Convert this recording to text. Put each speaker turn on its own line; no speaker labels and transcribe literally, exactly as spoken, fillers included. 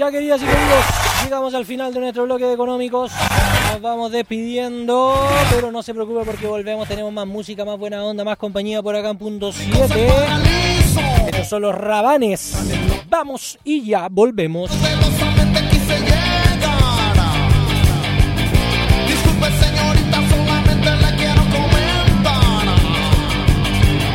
Ya, queridas y queridos, llegamos al final de nuestro bloque de económicos. Nos vamos despidiendo, pero no se preocupe porque volvemos. Tenemos más música, más buena onda, más compañía por acá en punto siete. Estos son los Rabanes. Vamos y ya volvemos.